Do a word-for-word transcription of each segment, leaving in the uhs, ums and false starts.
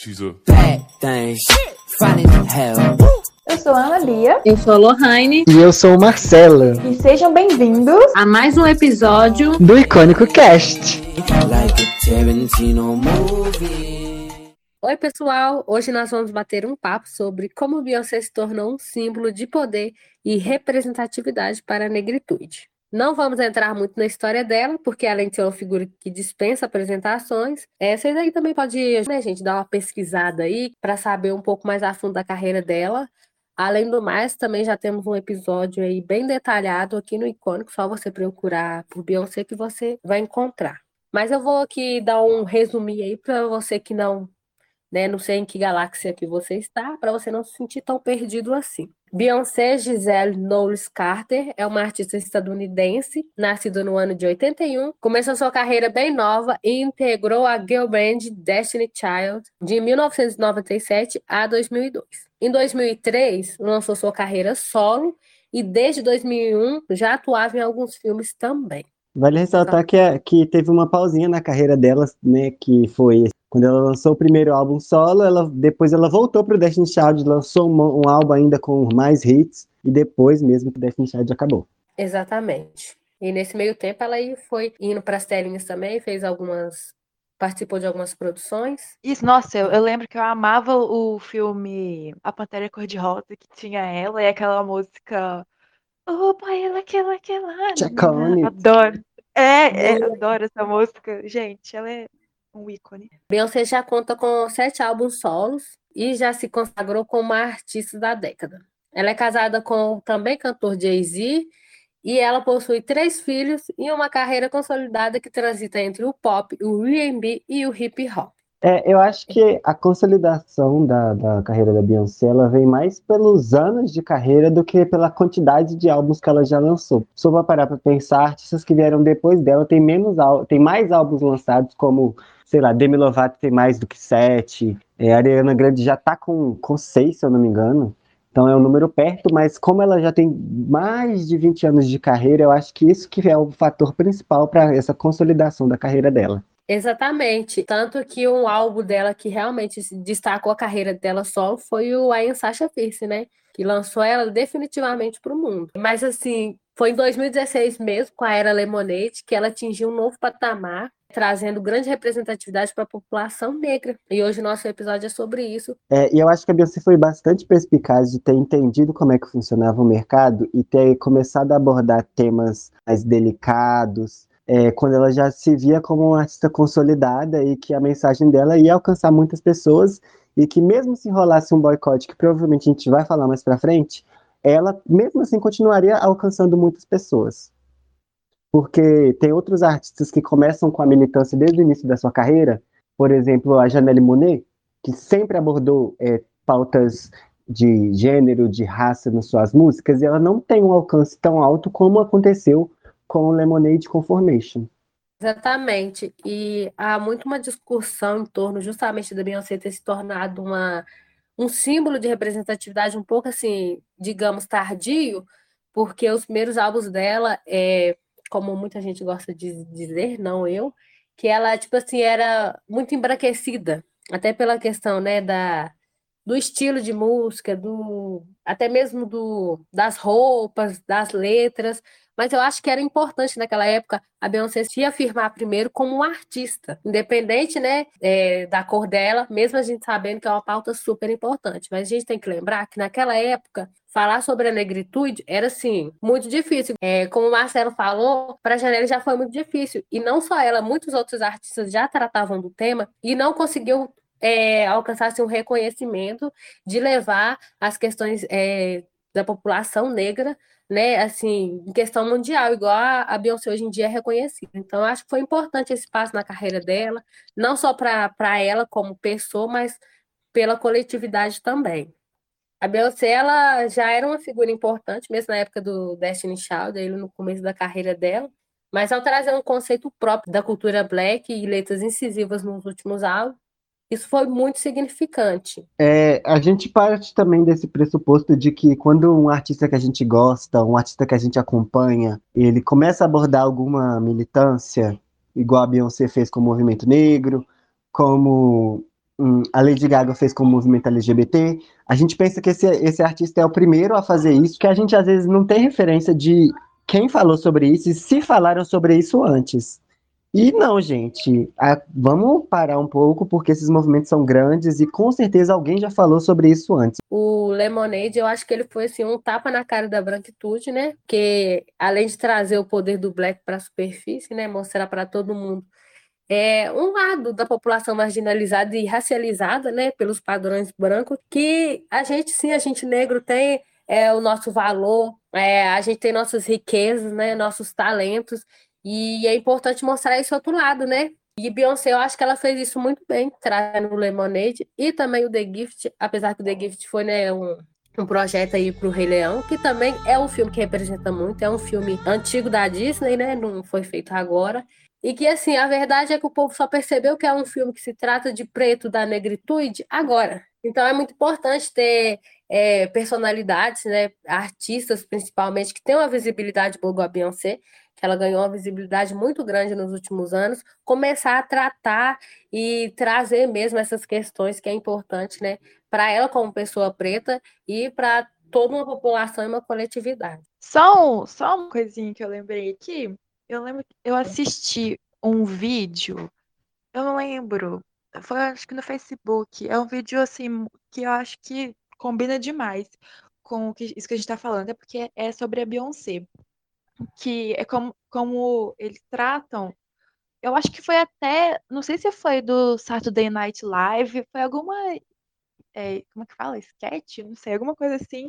She's a bad thing, fine as hell. Eu sou a Ana Lia. Eu sou a Lohane. E eu sou o Marcelo. E sejam bem-vindos a mais um episódio do Icônico Cast. Like a Tarantino movie. Oi, pessoal. Hoje nós vamos bater um papo sobre como Beyoncé se tornou um símbolo de poder e representatividade para a negritude. Não vamos entrar muito na história dela, porque além de ser uma figura que dispensa apresentações, é, vocês aí também podem, né, gente, dar uma pesquisada aí para saber um pouco mais a fundo da carreira dela. Além do mais, também já temos um episódio aí bem detalhado aqui no Icônico, só você procurar por Beyoncé que você vai encontrar. Mas eu vou aqui dar um resuminho aí para você que não, né, não sei em que galáxia que você está, para você não se sentir tão perdido assim. Beyoncé Giselle Knowles Carter é uma artista estadunidense, nascida no ano de oitenta e um, começou sua carreira bem nova e integrou a girl band Destiny Child de mil novecentos e noventa e sete a dois mil e dois. Em dois mil e três, lançou sua carreira solo e desde dois mil e um já atuava em alguns filmes também. Vale ressaltar que, é, que teve uma pausinha na carreira dela, né, que foi quando ela lançou o primeiro álbum solo, ela, depois ela voltou para o Destiny Child, lançou um, um álbum ainda com mais hits, e depois mesmo que o Destiny Child acabou. Exatamente. E nesse meio tempo ela aí foi indo para as telinhas também, fez algumas, participou de algumas produções. Isso, nossa, eu, eu lembro que eu amava o filme A Pantera Cor-de-Rosa, que tinha ela, e aquela música... Opa, ela, aquela, aquela... Adoro. É, é, adoro essa música. Gente, ela é um ícone. Beyoncé já conta com sete álbuns solos e já se consagrou como uma artista da década. Ela é casada com o também cantor Jay-Z e ela possui três filhos e uma carreira consolidada que transita entre o pop, o R and B e o hip hop. É, eu acho que a consolidação da, da carreira da Beyoncé, ela vem mais pelos anos de carreira do que pela quantidade de álbuns que ela já lançou. Só para parar para pensar, artistas que vieram depois dela tem menos tem mais álbuns lançados, como, sei lá, Demi Lovato tem mais do que sete, é, a Ariana Grande já tá com, com seis, se eu não me engano. Então é um número perto, mas como ela já tem mais de vinte anos de carreira, eu acho que isso que é o fator principal para essa consolidação da carreira dela. Exatamente. Tanto que um álbum dela que realmente destacou a carreira dela solo foi o I Am Sasha Fierce, né? Que lançou ela definitivamente para o mundo. Mas assim, foi em dois mil e dezesseis mesmo, com a Era Lemonade, que ela atingiu um novo patamar, trazendo grande representatividade para a população negra. E hoje o nosso episódio é sobre isso. É, e eu acho que a Beyoncé foi bastante perspicaz de ter entendido como é que funcionava o mercado e ter começado a abordar temas mais delicados, É, quando ela já se via como uma artista consolidada e que a mensagem dela ia alcançar muitas pessoas e que mesmo se rolasse um boicote, que provavelmente a gente vai falar mais pra frente, ela mesmo assim continuaria alcançando muitas pessoas. Porque tem outros artistas que começam com a militância desde o início da sua carreira, por exemplo, a Janelle Monáe, que sempre abordou é, pautas de gênero, de raça nas suas músicas, e ela não tem um alcance tão alto como aconteceu com o Lemonade Conformation. Exatamente. E há muito uma discussão em torno justamente da Beyoncé ter se tornado uma, um símbolo de representatividade um pouco assim, digamos, tardio, porque os primeiros álbuns dela, é, como muita gente gosta de dizer, não eu, que ela, tipo assim, era muito embranquecida, até pela questão, né, da, do estilo de música, do, até mesmo do, das roupas, das letras, mas eu acho que era importante naquela época a Beyoncé se afirmar primeiro como uma artista, independente, né, é, da cor dela, mesmo a gente sabendo que é uma pauta super importante. Mas a gente tem que lembrar que naquela época, falar sobre a negritude era, assim, muito difícil. É, como o Marcelo falou, para a Janelle já foi muito difícil. E não só ela, muitos outros artistas já tratavam do tema e não conseguiu é, alcançar assim, um reconhecimento de levar as questões é, da população negra, né, assim, em questão mundial, igual a, a Beyoncé hoje em dia é reconhecida. Então, eu acho que foi importante esse passo na carreira dela, não só para ela como pessoa, mas pela coletividade também. A Beyoncé, ela já era uma figura importante, mesmo na época do Destiny Child, ele no começo da carreira dela, mas ao trazer um conceito próprio da cultura black e letras incisivas nos últimos álbuns, isso foi muito significante. É, a gente parte também desse pressuposto de que quando um artista que a gente gosta, um artista que a gente acompanha, ele começa a abordar alguma militância, igual a Beyoncé fez com o movimento negro, como hum, a Lady Gaga fez com o movimento L G B T. A gente pensa que esse, esse artista é o primeiro a fazer isso, que a gente às vezes não tem referência de quem falou sobre isso e se falaram sobre isso antes. E não, gente, a- vamos parar um pouco, porque esses movimentos são grandes e com certeza alguém já falou sobre isso antes. O Lemonade, eu acho que ele foi assim, um tapa na cara da branquitude, né? Porque além de trazer o poder do black para a superfície, né? Mostrar para todo mundo é um lado da população marginalizada e racializada, né? Pelos padrões brancos, que a gente, sim, a gente negro tem é, o nosso valor, é, a gente tem nossas riquezas, né? Nossos talentos, e é importante mostrar esse outro lado, né? E Beyoncé, eu acho que ela fez isso muito bem, trazendo o Lemonade e também o The Gift, apesar que o The Gift foi, né, um, um projeto aí pro Rei Leão, que também é um filme que representa muito, é um filme antigo da Disney, né, não foi feito agora, e que, assim, a verdade é que o povo só percebeu que é um filme que se trata de preto da negritude agora. Então é muito importante ter é, personalidades, né, artistas principalmente, que têm uma visibilidade boa igual a Beyoncé, que ela ganhou uma visibilidade muito grande nos últimos anos, começar a tratar e trazer mesmo essas questões que é importante, né, para ela como pessoa preta e para toda uma população e uma coletividade. Só, um- só uma coisinha que eu lembrei aqui. Eu lembro que eu assisti um vídeo, eu não lembro, foi acho que no Facebook. É um vídeo assim que eu acho que combina demais com o que, isso que a gente tá falando, é porque é sobre a Beyoncé, que é como, como eles tratam. Eu acho que foi até, não sei se foi do Saturday Night Live, foi alguma, é, como é que fala? Sketch? Não sei, alguma coisa assim.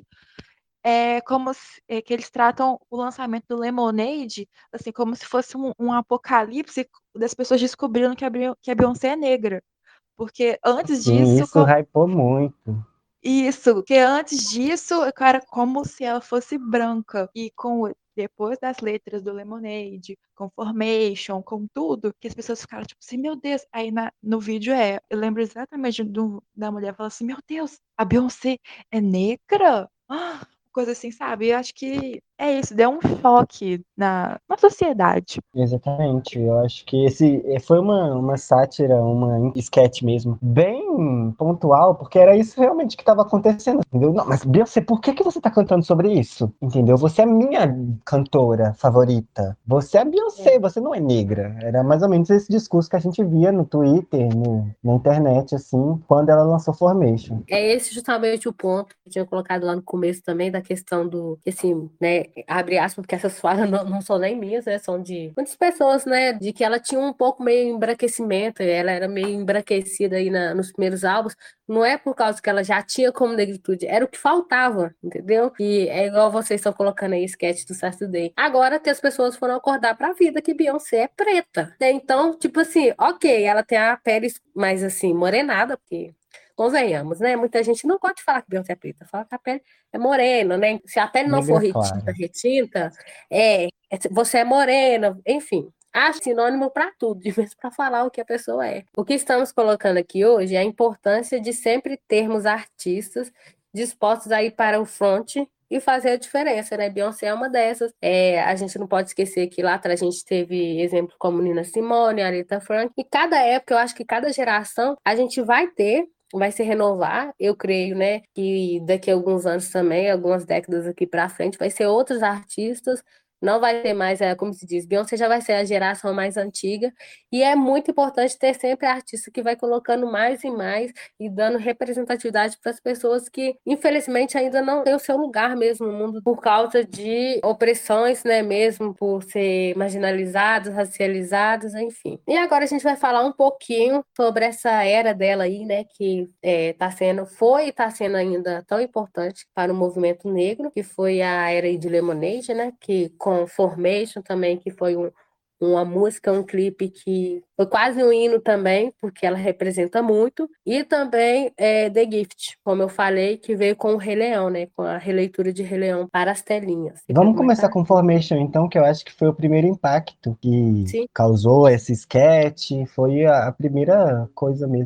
É como se, é, que eles tratam o lançamento do Lemonade assim como se fosse um, um apocalipse das pessoas descobrindo que a, Beyon- que a Beyoncé é negra. Porque antes Sim, disso, isso co- hypou muito. isso, que antes disso, cara, como se ela fosse branca. E com depois das letras do Lemonade, com Formation, com tudo, que as pessoas ficaram tipo assim, meu Deus. Aí na, no vídeo é, eu lembro exatamente do, da mulher falando assim, meu Deus, a Beyoncé é negra? Ah, coisa assim, sabe? Eu acho que é isso, deu um choque na, na sociedade. Exatamente, eu acho que esse eh, foi uma, uma sátira, uma sketch mesmo, bem pontual, porque era isso realmente que estava acontecendo, entendeu? Não, mas Beyoncé, por que que você tá cantando sobre isso? Entendeu? Você é minha cantora favorita, você é Beyoncé, você não é negra. Era mais ou menos esse discurso que a gente via no Twitter, no, na internet, assim, quando ela lançou Formation. É esse justamente o ponto que eu tinha colocado lá no começo também, da questão do, que, assim, né, abre aspas, porque essas falas não, não são nem minhas, né, são de muitas pessoas, né, de que ela tinha um pouco meio embranquecimento, ela era meio embranquecida aí na, nos primeiros álbuns, não é por causa que ela já tinha como negritude, era o que faltava, entendeu? E é igual vocês estão colocando aí, sketch do Saturday. Agora que as pessoas foram acordar pra vida que Beyoncé é preta, né? Então, tipo assim, ok, ela tem a pele mais, assim, morenada, porque convenhamos, né? Muita gente não gosta de falar que Beyoncé é preta, fala que a pele é morena, né? Se a pele não for Negra retinta, clara. retinta, é, é- você é morena, enfim. Acho sinônimo para tudo, de vez para falar o que a pessoa é. O que estamos colocando aqui hoje é a importância de sempre termos artistas dispostos a ir para o front e fazer a diferença, né? Beyoncé é uma dessas. É, a gente não pode esquecer que lá atrás a gente teve exemplos como Nina Simone, Aretha Franklin, e cada época, eu acho que cada geração a gente vai ter vai se renovar, eu creio, né, que daqui a alguns anos também, algumas décadas aqui para frente, vai ser outros artistas, não vai ter mais, é, como se diz, Beyoncé já vai ser a geração mais antiga, e é muito importante ter sempre artista que vai colocando mais e mais e dando representatividade para as pessoas que, infelizmente, ainda não têm o seu lugar mesmo no mundo por causa de opressões, né, mesmo por ser marginalizados, racializados, enfim. E agora a gente vai falar um pouquinho sobre essa era dela aí, né, que é, tá sendo, foi e está sendo ainda tão importante para o movimento negro, que foi a era aí de Lemonade, né, que com Formation também, que foi um uma música, um clipe que foi quase um hino também, porque ela representa muito, e também é, The Gift, como eu falei, que veio com o Rei Leão, né, com a releitura de Rei Leão para as telinhas. Você quer Vamos começar comentar? com Formation, então, que eu acho que foi o primeiro impacto que Sim. causou esse sketch, foi a, a primeira coisa mesmo que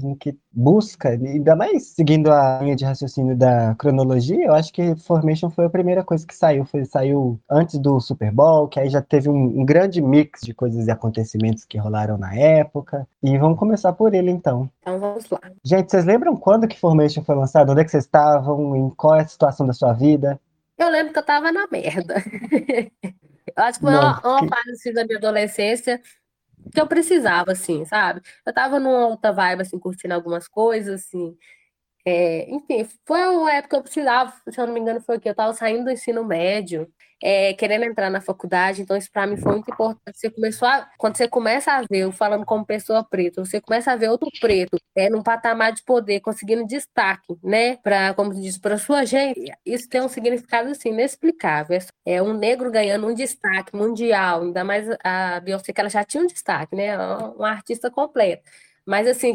busca, ainda mais seguindo a linha de raciocínio da cronologia, eu acho que Formation foi a primeira coisa que saiu, foi, saiu antes do Super Bowl, que aí já teve um, um grande mix de coisas e acontecimentos que rolaram na época, e vamos começar por ele então. Então vamos lá. Gente, vocês lembram quando que Formation foi lançado? Onde é que vocês estavam? Em qual é a situação da sua vida? Eu lembro que eu tava na merda. Eu acho que foi Não, uma, uma que... fase assim, da minha adolescência que eu precisava, assim, sabe? Eu tava numa outra vibe, assim, curtindo algumas coisas, assim. É, enfim, foi uma época que eu precisava, se eu não me engano, foi o que eu estava saindo do ensino médio, é, querendo entrar na faculdade, então isso para mim foi muito importante. Você começou a, quando você começa a ver, eu falando como pessoa preta, você começa a ver outro preto, é, num patamar de poder, conseguindo destaque, né? Para, como se diz, para sua gente, isso tem um significado assim, inexplicável. É um negro ganhando um destaque mundial, ainda mais a Beyoncé, que ela já tinha um destaque, né? Uma artista completa. Mas assim,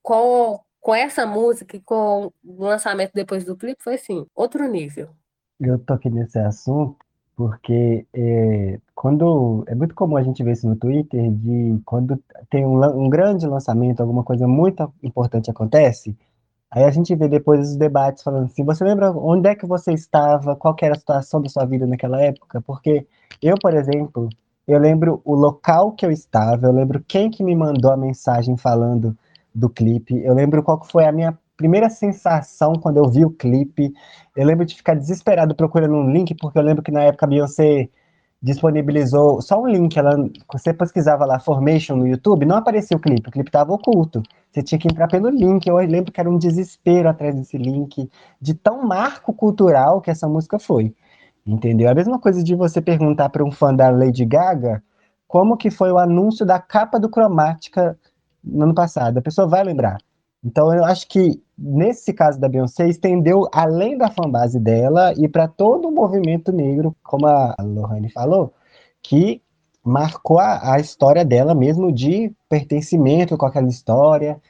com com essa música e com o lançamento depois do clipe, foi assim, outro nível. Eu toquei nesse assunto porque é, quando é muito comum a gente ver isso no Twitter de quando tem um, lan- um grande lançamento, alguma coisa muito importante acontece, aí a gente vê depois os debates falando assim, você lembra onde é que você estava, qual que era a situação da sua vida naquela época? Porque eu, por exemplo, eu lembro o local que eu estava, eu lembro quem que me mandou a mensagem falando do clipe, eu lembro qual que foi a minha primeira sensação quando eu vi o clipe, eu lembro de ficar desesperado procurando um link, porque eu lembro que na época a Beyoncé disponibilizou só um link, ela, você pesquisava lá Formation no YouTube, não aparecia o clipe, o clipe estava oculto. Você tinha que entrar pelo link. Eu lembro que era um desespero atrás desse link, de tão marco cultural que essa música foi. Entendeu? A mesma coisa de você perguntar para um fã da Lady Gaga como que foi o anúncio da capa do Cromática no ano passado. A pessoa vai lembrar. Então eu acho que nesse caso da Beyoncé estendeu além da fanbase dela e para todo o movimento negro, como a Lohane falou, que marcou a, a história dela mesmo de pertencimento com aquela história.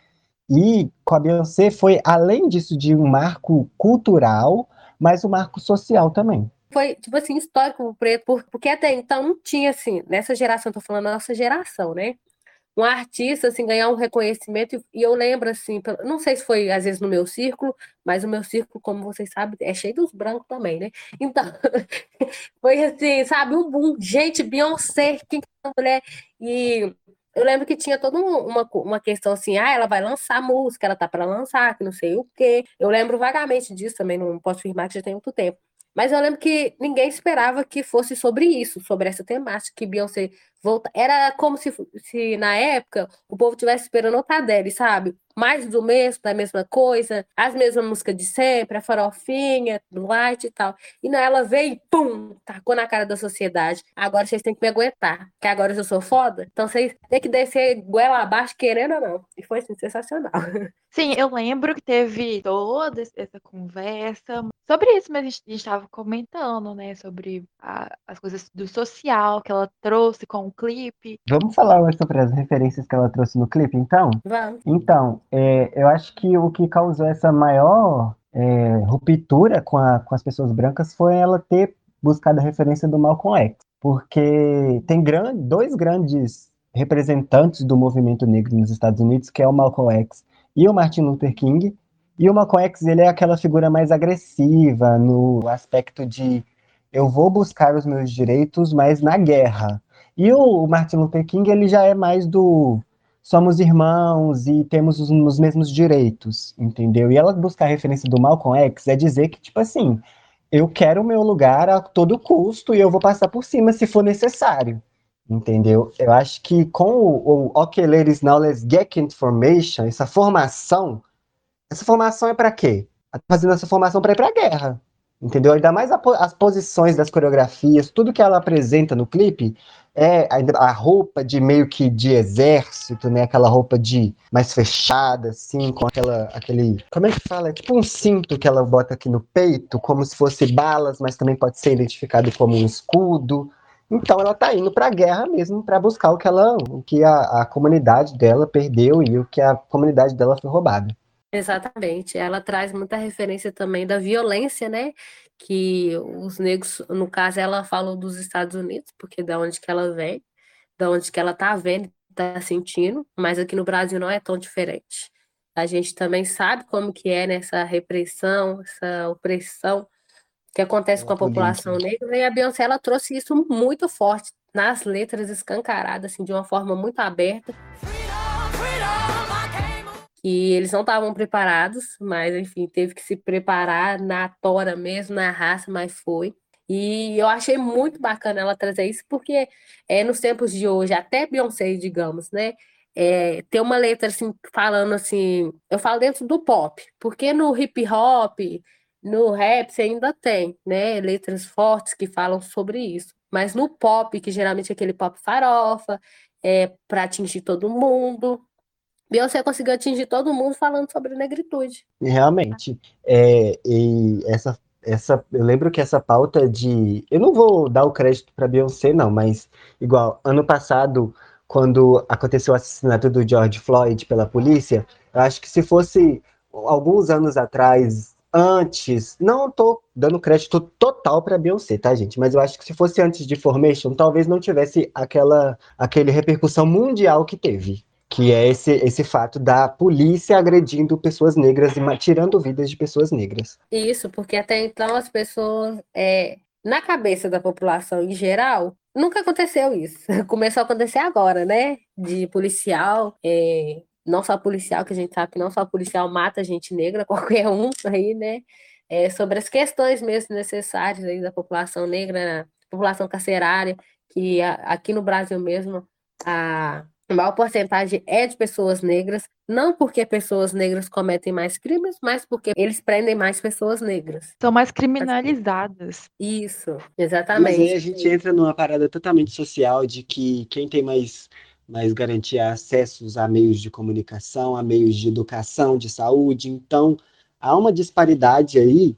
E com a Beyoncé foi, além disso, de um marco cultural, mas um marco social também. Foi, tipo assim, histórico pro preto, por- porque até então não tinha, assim, nessa geração, tô falando da nossa geração, né? Um artista, assim, ganhar um reconhecimento, e e eu lembro, assim, pelo- não sei se foi, às vezes, no meu círculo, mas o meu círculo, como vocês sabem, é cheio dos brancos também, né? Então, foi assim, sabe, um boom. Gente, Beyoncé, quem que é essa mulher? E eu lembro que tinha toda um- uma, co- uma questão assim, ah, ela vai lançar música, ela tá para lançar, que não sei o quê. Eu lembro vagamente disso também, não posso afirmar que já tem muito tempo. Mas eu lembro que ninguém esperava que fosse sobre isso, sobre essa temática, que Beyoncé volta. Era como se, se na época o povo estivesse esperando outra dele, sabe? Mais do mesmo, da mesma coisa, as mesmas músicas de sempre, a farofinha, do light e tal. E não, ela veio e pum, tacou na cara da sociedade. Agora vocês têm que me aguentar, que agora eu sou foda. Então vocês têm que descer goela abaixo, querendo ou não. E foi assim, sensacional. Sim, eu lembro que teve toda esse- essa conversa sobre isso, mas a gente estava comentando, né? Sobre a- as coisas do social que ela trouxe com o clipe. Vamos falar mais sobre as referências que ela trouxe no clipe, então? Vamos. Então, é, eu acho que o que causou essa maior é, ruptura com, a- com as pessoas brancas foi ela ter buscado a referência do Malcolm X, porque tem gran- dois grandes representantes do movimento negro nos Estados Unidos, que é o Malcolm X e o Martin Luther King, e o Malcolm X ele é aquela figura mais agressiva no aspecto de eu vou buscar os meus direitos, mas na guerra. E o Martin Luther King ele já é mais do somos irmãos e temos os, os mesmos direitos, entendeu? E ela buscar a referência do Malcolm X é dizer que, tipo assim, eu quero o meu lugar a todo custo e eu vou passar por cima se for necessário, entendeu? Eu acho que com o, o Ok Ladies Now Let's Get Information, essa formação, essa formação é para quê? Tá fazendo essa formação para ir para a guerra, entendeu? Ainda mais a, as posições das coreografias, tudo que ela apresenta no clipe é a, a roupa de meio que de exército, né? Aquela roupa de mais fechada, assim, com aquela, aquele, como é que fala? É tipo um cinto que ela bota aqui no peito, como se fosse balas, mas também pode ser identificado como um escudo. Então ela tá indo para a guerra mesmo para buscar o que ela, o que a, a comunidade dela perdeu e o que a comunidade dela foi roubada. Exatamente. Ela traz muita referência também da violência, né? Que os negros, no caso, ela falou dos Estados Unidos, porque da onde que ela vem, da onde que ela tá vendo, tá sentindo, mas aqui no Brasil não é tão diferente. A gente também sabe como que é nessa repressão, essa opressão que acontece com a população negra, e a Beyoncé ela trouxe isso muito forte nas letras, escancaradas, assim, de uma forma muito aberta. E eles não estavam preparados, mas enfim, teve que se preparar na tora mesmo, na raça, mas foi. E eu achei muito bacana ela trazer isso, porque é, nos tempos de hoje, até Beyoncé, digamos, né? É, ter uma letra assim, falando assim, eu falo dentro do pop, porque no hip hop, no rap, você ainda tem, né? Letras fortes que falam sobre isso. Mas no pop, que geralmente é aquele pop farofa, é para atingir todo mundo. Beyoncé conseguiu atingir todo mundo falando sobre negritude. Realmente. É, e essa, essa, eu lembro que essa pauta de. Eu não vou dar o crédito para Beyoncé, não, mas igual, ano passado, quando aconteceu o assassinato do George Floyd pela polícia, eu acho que se fosse alguns anos atrás, antes, não tô dando crédito total para Beyoncé, tá, gente? Mas eu acho que se fosse antes de Formation, talvez não tivesse aquela, aquele repercussão mundial que teve. Que é esse, esse fato da polícia agredindo pessoas negras e tirando vidas de pessoas negras. Isso, porque até então as pessoas, é, na cabeça da população em geral, nunca aconteceu isso. Começou a acontecer agora, né? De policial, é, não só policial, que a gente sabe que não só policial mata gente negra, qualquer um aí, né? É, sobre as questões mesmo necessárias aí da população negra, população carcerária, que a, aqui no Brasil mesmo, a a maior porcentagem é de pessoas negras, não porque pessoas negras cometem mais crimes, mas porque eles prendem mais pessoas negras. São mais criminalizadas. Isso, Mas aí a exatamente. gente entra numa parada totalmente social de que quem tem mais, mais garantia acessos a meios de comunicação, a meios de educação, de saúde. Então, há uma disparidade aí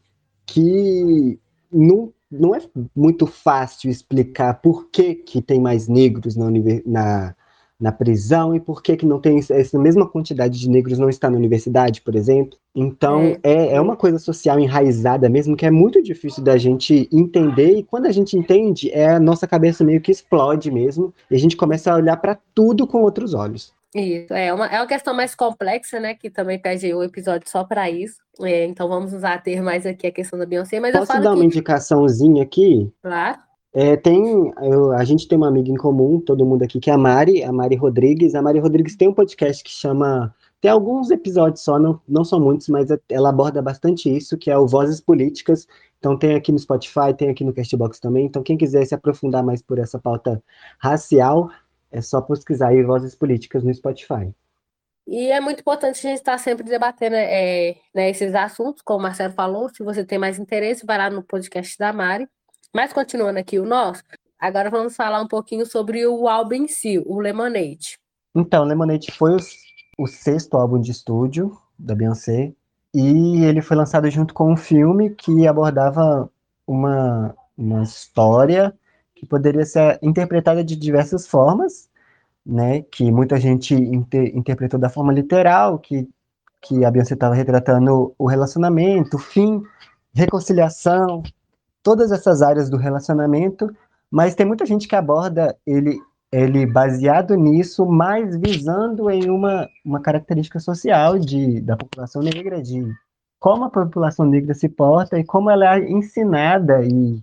que não, não é muito fácil explicar por que, que tem mais negros na, univer- na, na prisão e por que, que não tem essa mesma quantidade de negros não está na universidade, por exemplo. Então, É, é, é uma coisa social enraizada mesmo que é muito difícil da gente entender, e quando a gente entende, é a nossa cabeça meio que explode mesmo, e a gente começa a olhar para tudo com outros olhos. isso. É uma, é uma questão mais complexa, né? Que também pede um episódio só para isso. É, então vamos nos ater mais aqui a questão da Beyoncé, mas eu Posso falo dar uma que, indicaçãozinha aqui? claro, É, tem, eu- a gente tem uma amiga em comum, todo mundo aqui, que é a Mari, a Mari Rodrigues. A Mari Rodrigues tem um podcast que chama. Tem alguns episódios só, não, não são muitos, mas é- ela aborda bastante isso, que é o Vozes Políticas. Então tem aqui no Spotify, tem aqui no Castbox também. Então quem quiser se aprofundar mais por essa pauta racial, é só pesquisar aí Vozes Políticas no Spotify. e é muito importante a gente estar sempre debatendo é, né, esses assuntos, como o Marcelo falou. Se você tem mais interesse, vai lá no podcast da Mari. Mas continuando aqui o nosso, agora vamos falar um pouquinho sobre o álbum em si, o Lemonade. Então, Lemonade foi o, o sexto álbum de estúdio da Beyoncé, e ele foi lançado junto com um filme que abordava uma, uma história que poderia ser interpretada de diversas formas, né? Que muita gente inter- interpretou da forma literal, que, que a Beyoncé estava retratando o relacionamento, o fim, reconciliação, todas essas áreas do relacionamento, mas tem muita gente que aborda ele, ele baseado nisso, mas visando em uma, uma característica social de, da população negra, de como a população negra se porta e como ela é ensinada e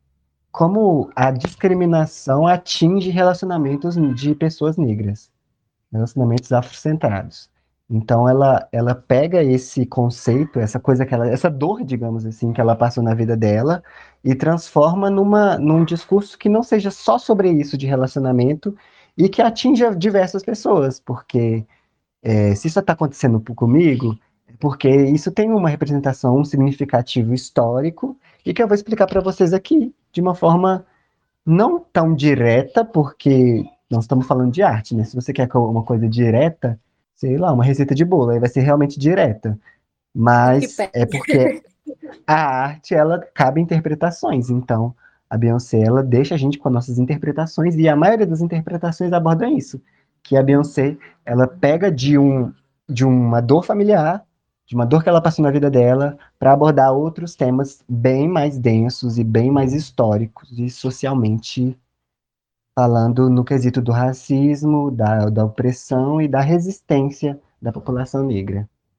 como a discriminação atinge relacionamentos de pessoas negras, relacionamentos afrocentrados. Então ela, ela pega esse conceito, essa coisa que ela, essa dor, digamos assim, que ela passou na vida dela e transforma numa, num discurso que não seja só sobre isso de relacionamento e que atinja diversas pessoas, porque é, se isso está acontecendo comigo, é porque isso tem uma representação, um significativo histórico e que eu vou explicar para vocês aqui de uma forma não tão direta, porque nós estamos falando de arte, né? Se você quer uma coisa direta, sei lá, uma receita de bolo, aí vai ser realmente direta. Que Mas pé. é porque a arte, ela cabe interpretações. Então, a Beyoncé, ela deixa a gente com as nossas interpretações, e a maioria das interpretações aborda isso. Que a Beyoncé, ela pega de, um, de uma dor familiar, de uma dor que ela passou na vida dela, para abordar outros temas bem mais densos e bem mais históricos e socialmente falando no quesito do racismo, da, da opressão e da resistência da população negra.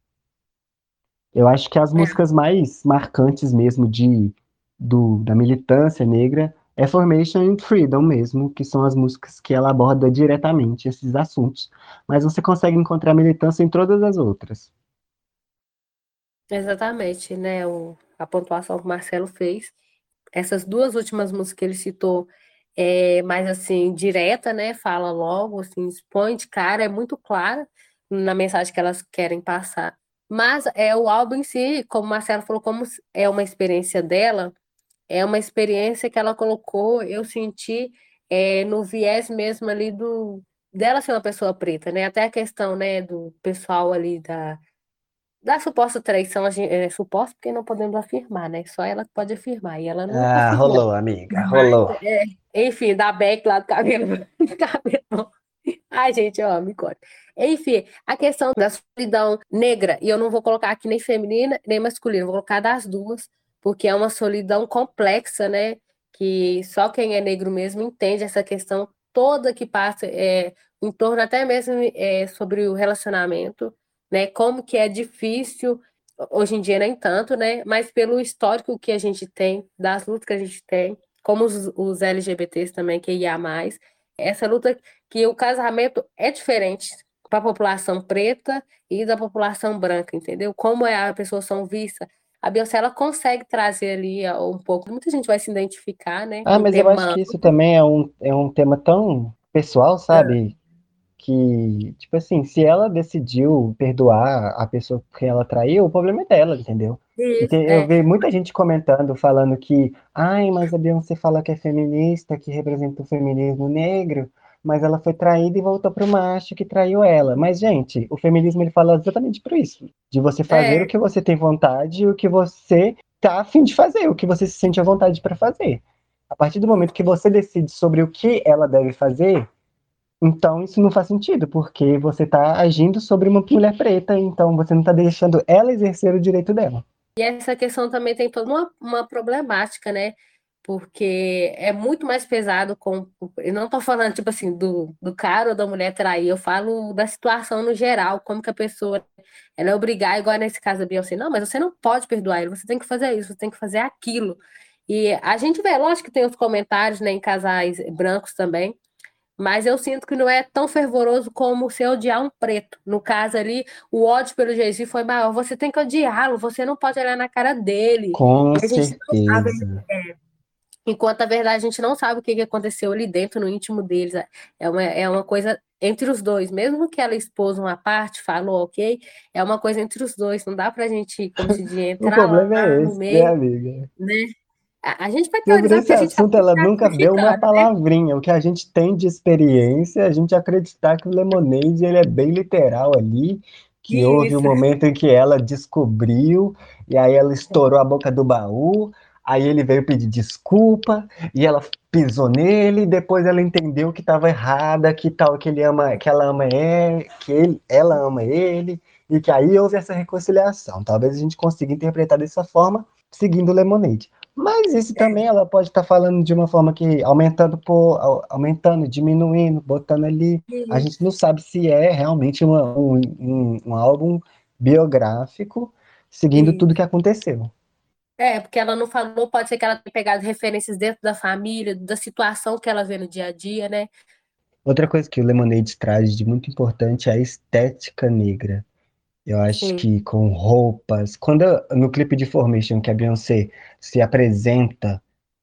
Eu acho que as É, músicas mais marcantes mesmo de, do, da militância negra é Formation and Freedom mesmo, que são as músicas que ela aborda diretamente esses assuntos. Mas você consegue encontrar militância em todas as outras. exatamente, né? O, a pontuação que o Marcelo fez. Essas duas últimas músicas que ele citou é mais assim, direta, né? Fala logo, assim, expõe de cara, é muito clara na mensagem que elas querem passar. Mas é o álbum em si, como o Marcelo falou, como é uma experiência dela, é uma experiência que ela colocou, eu senti é, no viés mesmo ali do dela ser uma pessoa preta, né? Até a questão, né, do pessoal ali da da suposta traição, a gente, é suposta porque não podemos afirmar, né? Só ela que pode afirmar, e ela nunca Ah, afirmou. rolou, amiga, Mas, rolou. é, enfim, da Beck lá do cabelo, do cabelo. Ai, gente, ó, me conta. Enfim, a questão da solidão negra, e eu não vou colocar aqui nem feminina, nem masculina, vou colocar das duas, porque é uma solidão complexa, né? Que só quem é negro mesmo entende essa questão toda que passa é, em torno até mesmo é, sobre o relacionamento, né? Como que é difícil, hoje em dia nem tanto, né? Mas pelo histórico que a gente tem, das lutas que a gente tem, como os, os L G B Ts também, que ia mais, essa luta que o casamento é diferente para a população preta e da população branca, entendeu? Como é a pessoa são vistas. A Beyoncé, ela consegue trazer ali ó, um pouco. Muita gente vai se identificar, né? Ah, Um mas eu acho tema. que isso também é um, é um tema tão pessoal, sabe? Que, tipo assim, se ela decidiu perdoar a pessoa que ela traiu, o problema é dela, entendeu? E Isso, tem- eu é, vi muita gente comentando, falando que, ai, mas a Beyoncé fala que é feminista, que representa o feminismo negro, mas ela foi traída e voltou pro macho que traiu ela. Mas, gente, o feminismo ele fala exatamente por isso, de você fazer o é, que você tem vontade e o que você tá a fim de fazer, o que você se sente à vontade para fazer. A partir do momento que você decide sobre o que ela deve fazer, então isso não faz sentido, porque você está agindo sobre uma mulher preta, então você não está deixando ela exercer o direito dela. e essa questão também tem toda uma, uma problemática, né? Porque é muito mais pesado com. Eu não tô falando, tipo assim, do, do cara ou da mulher trair, eu falo da situação no geral, como que a pessoa ela é obrigada, igual nesse caso da Beyoncé, não, mas você não pode perdoar ele, você tem que fazer isso, você tem que fazer aquilo. E a gente vê, lógico que tem os comentários, né, em casais brancos também, mas eu sinto que não é tão fervoroso como se odiar um preto. No caso ali, o ódio pelo Jay-Z foi maior. Você tem que odiá-lo, você não pode olhar na cara dele. Com E a gente não sabe, certeza. enquanto a verdade a gente não sabe o que que aconteceu ali dentro, no íntimo deles. É uma, é uma coisa entre os dois. Mesmo que ela expôs uma parte, falou, ok, é uma coisa entre os dois. Não dá pra gente, como se diz, O entrar problema lá é no esse, né, meio, amiga? né? A, a gente vai Sobre teorizar esse porque a gente sabe assunto, que ela está nunca deu uma criticando, né? palavrinha. O que a gente tem de experiência, é a gente acreditar que o Lemonade ele é bem literal ali, que houve um Isso. momento em que ela descobriu, e aí ela estourou a boca do baú, aí ele veio pedir desculpa, e ela pisou nele, e depois ela entendeu que estava errada, que tal que ele ama, que ela ama ele, que ele, ela ama ele, e que aí houve essa reconciliação. Talvez a gente consiga interpretar dessa forma, seguindo o Lemonade. Mas isso também ela pode estar falando de uma forma que aumentando por aumentando, diminuindo, botando ali. A É. gente não sabe se é realmente uma- um, um, um álbum biográfico seguindo tudo Isso. que aconteceu. É, porque ela não falou, pode ser que ela tenha pegado referências dentro da família, da situação que ela vê no dia a dia, né? Outra coisa que o Lemonade traz de muito importante é a estética negra. Eu acho Sim, que com roupas, quando no clipe de Formation que a Beyoncé se apresenta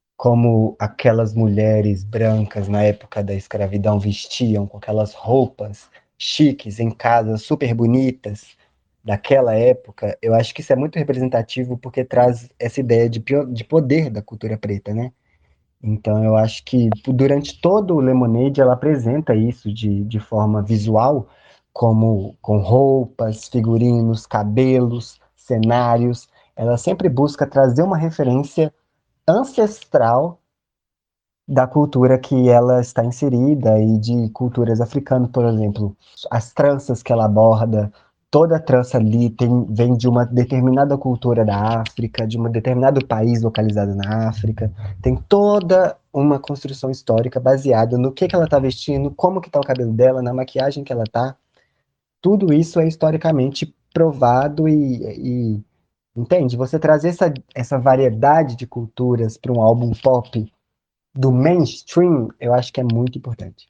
como aquelas mulheres brancas na época da escravidão vestiam, com aquelas roupas chiques em casa, super bonitas daquela época, eu acho que isso é muito representativo porque traz essa ideia de, pio- de poder da cultura preta, né? Então eu acho que durante todo o Lemonade ela apresenta isso de, de forma visual, como com roupas, figurinos, cabelos, cenários. Ela sempre busca trazer uma referência ancestral da cultura que ela está inserida e de culturas africanas, por exemplo. As tranças que ela aborda, toda trança ali tem, vem de uma determinada cultura da África, de um determinado país localizado na África. Tem toda uma construção histórica baseada no que, que ela está vestindo, como que está o cabelo dela, na maquiagem que ela está. Tudo isso é historicamente provado e, Entende? Você trazer essa, essa variedade de culturas para um álbum pop do mainstream, eu acho que é muito importante.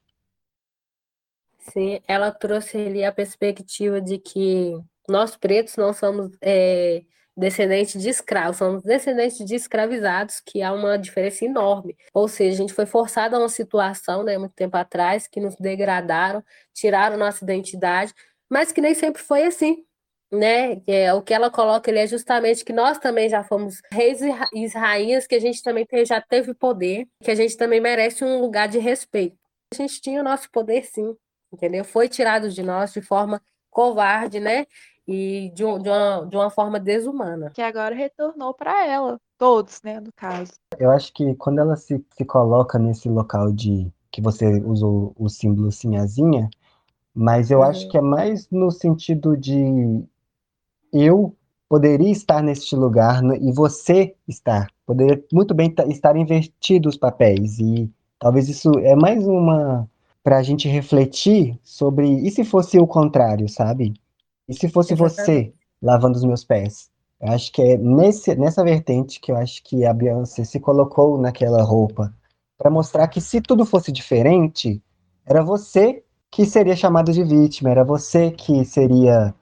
Sim, ela trouxe ali a perspectiva de que nós pretos não somos é, descendentes de escravos, somos descendentes de escravizados, que há uma diferença enorme. Ou seja, a gente foi forçado a uma situação, né, muito tempo atrás, que nos degradaram, tiraram nossa identidade, mas que nem sempre foi assim. Né? É, o que ela coloca ali é justamente que nós também já fomos reis e ra- e rainhas, que a gente também te- já teve poder, que a gente também merece um lugar de respeito. A gente tinha o nosso poder, sim, entendeu? Foi tirado de nós de forma covarde, né? E de, um- de uma, de uma forma desumana. Que agora retornou para ela. Todos, né, no caso. Eu acho que quando ela se, se coloca nesse local de que você usou o símbolo sinhazinha, mas eu acho Uhum. que é mais no sentido de eu poderia estar neste lugar né, e você estar. Poderia muito bem ta- estar invertidos os papéis. E talvez isso é mais uma para a gente refletir sobre e se fosse o contrário, sabe? E se fosse você Exatamente. lavando os meus pés? Eu acho que é nesse, nessa vertente que eu acho que a Beyoncé se colocou naquela roupa para mostrar que se tudo fosse diferente, era você que seria chamado de vítima, era você que seria,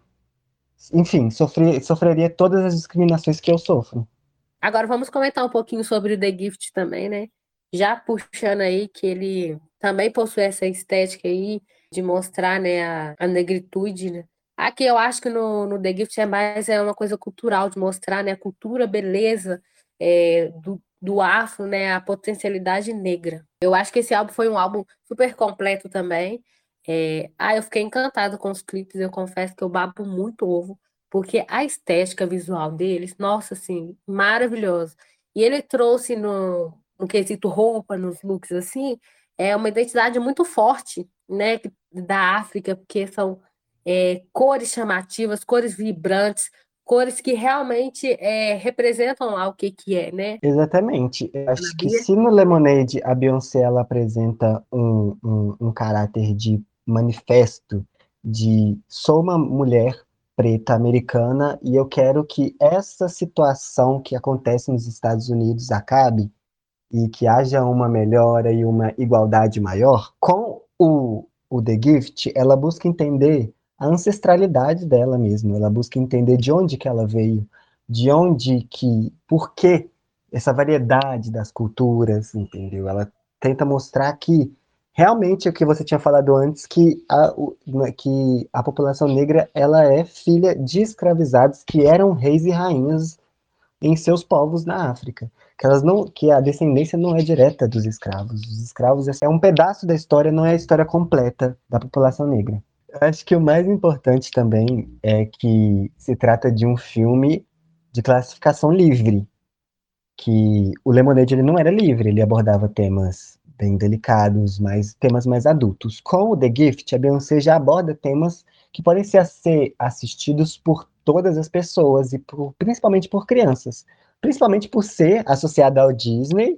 enfim, sofrer, sofreria todas as discriminações que eu sofro. Agora vamos comentar um pouquinho sobre o The Gift também, né? Já puxando aí que ele também possui essa estética aí de mostrar, né, a, a negritude, né? Aqui eu acho que no, no The Gift é mais é uma coisa cultural, de mostrar, né, a cultura, a beleza é, do, do afro, né, a potencialidade negra. Eu acho que esse álbum foi um álbum super completo também. É, ah, eu fiquei encantada com os clipes, eu confesso que eu babo muito ovo porque a estética visual deles, nossa, assim, maravilhoso. E ele trouxe no, no quesito roupa, nos looks, assim, é uma identidade muito forte, né, da África, porque são é, cores chamativas, cores vibrantes, cores que realmente é, representam lá o que que é, né? Exatamente. Eu Ana acho que Bia? se no Lemonade a Beyoncé ela apresenta um, um, um caráter de manifesto de sou uma mulher preta americana e eu quero que essa situação que acontece nos Estados Unidos acabe e que haja uma melhora e uma igualdade maior, com o, o The Gift, ela busca entender a ancestralidade dela mesmo, ela busca entender de onde que ela veio, de onde que, por que essa variedade das culturas, entendeu? Ela tenta mostrar que realmente é o que você tinha falado antes, que a, o- né, que a população negra ela é filha de escravizados que eram reis e rainhas em seus povos na África. Que, elas não, que a descendência não é direta dos escravos. Os escravos é um pedaço da história, não é a história completa da população negra. Eu acho que o mais importante também é que se trata de um filme de classificação livre, que o Lemonade ele não era livre, ele abordava temas bem delicados, mas temas mais adultos. Com o The Gift, a Beyoncé já aborda temas que podem ser, ser assistidos por todas as pessoas e por- principalmente por crianças, principalmente por ser associada ao Disney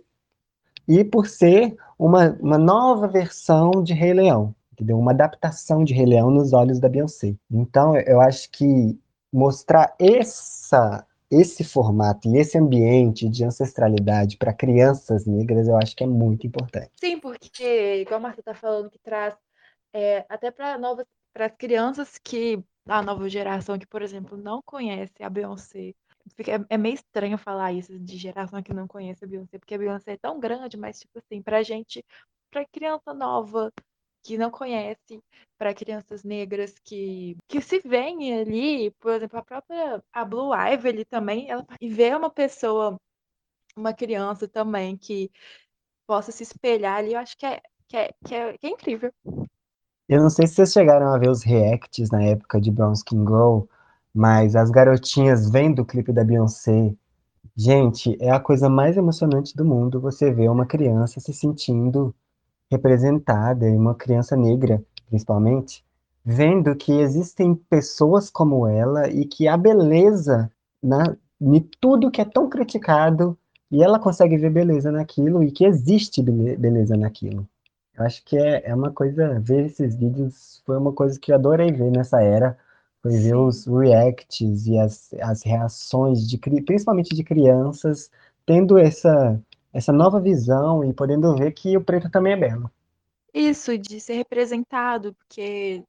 e por ser uma, uma nova versão de Rei Leão, entendeu? Uma adaptação de Rei Leão nos olhos da Beyoncé. Então, eu acho que mostrar essa, esse formato e esse ambiente de ancestralidade para crianças negras, eu acho que é muito importante. Sim, porque, igual a Marta tá falando, que traz é, até para novas, para as crianças que, a nova geração que, por exemplo, não conhece a Beyoncé. Fica- É, é meio estranho falar isso de geração que não conhece a Beyoncé, porque a Beyoncé é tão grande, mas, tipo assim, pra gente, pra criança nova que não conhece, para crianças negras que, que se veem ali, por exemplo, a própria a Blue Ivy também, ela, e ver uma pessoa, uma criança também que possa se espelhar ali, eu acho que é, que é, que é, que é incrível. Eu não sei se vocês chegaram a ver os reacts na época de Brown Skin Girl, mas as garotinhas vendo o clipe da Beyoncé. Gente, é a coisa mais emocionante do mundo você ver uma criança se sentindo representada, e uma criança negra, principalmente, vendo que existem pessoas como ela e que há beleza na, em tudo que é tão criticado, e ela consegue ver beleza naquilo e que existe bele- beleza naquilo. Eu acho que é, é uma coisa, ver esses vídeos foi uma coisa que eu adorei ver nessa era. Foi ver os reacts e as, as reações, de, principalmente de crianças, tendo essa, essa nova visão e podendo ver que o preto também é belo. Isso, de ser representado, porque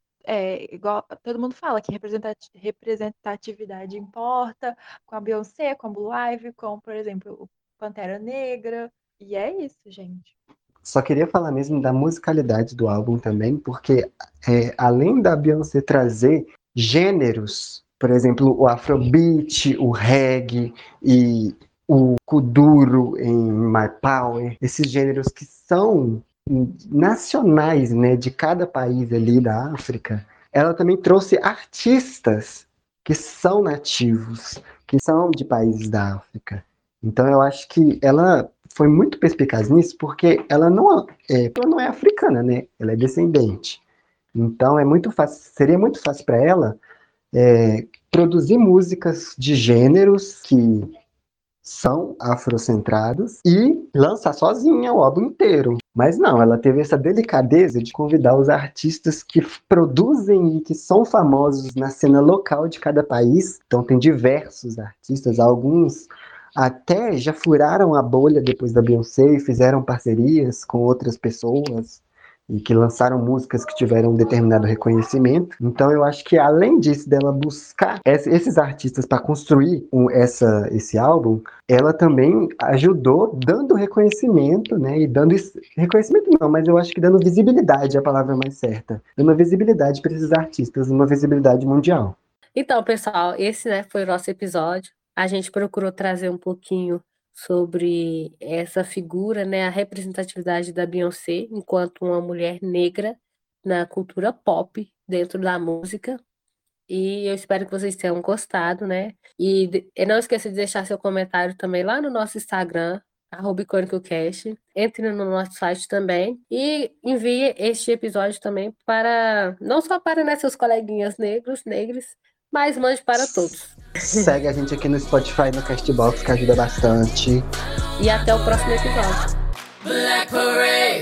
é igual todo mundo fala que representati- representatividade importa, com a Beyoncé, com a Blue Ivy, com, por exemplo, o Pantera Negra. E é isso, gente. Só queria falar mesmo da musicalidade do álbum também, porque é, além da Beyoncé trazer gêneros, por exemplo, o afrobeat, o reggae e o kuduro em My Power, esses gêneros que são nacionais, né, de cada país ali da África, ela também trouxe artistas que são nativos, que são de países da África. Então eu acho que ela foi muito perspicaz nisso, porque ela não é, ela não é africana, né? Ela é descendente. Então é muito fácil, seria muito fácil para ela é, produzir músicas de gêneros que são afrocentrados e lançar sozinha o álbum inteiro. Mas não, ela teve essa delicadeza de convidar os artistas que produzem e que são famosos na cena local de cada país. Então tem diversos artistas, alguns até já furaram a bolha depois da Beyoncé e fizeram parcerias com outras pessoas e que lançaram músicas que tiveram um determinado reconhecimento. Então eu acho que além disso, dela buscar esses artistas para construir um, essa, esse álbum, ela também ajudou dando reconhecimento, né, e dando, reconhecimento não, mas eu acho que dando visibilidade é a palavra mais certa, dando visibilidade para esses artistas, uma visibilidade mundial. Então, pessoal, esse, né, foi o nosso episódio. A gente procurou trazer um pouquinho sobre essa figura, né, a representatividade da Beyoncé enquanto uma mulher negra na cultura pop, dentro da música. E eu espero que vocês tenham gostado, né? E, de- e não esqueça de deixar seu comentário também lá no nosso Instagram, arroba IcônicoCast. Entre no nosso site também e envie este episódio também para, não só para, né, seus coleguinhas negros, negros, mas mande para todos. Segue a gente aqui no Spotify, no Castbox, que ajuda bastante. E até o próximo episódio. Black Parade.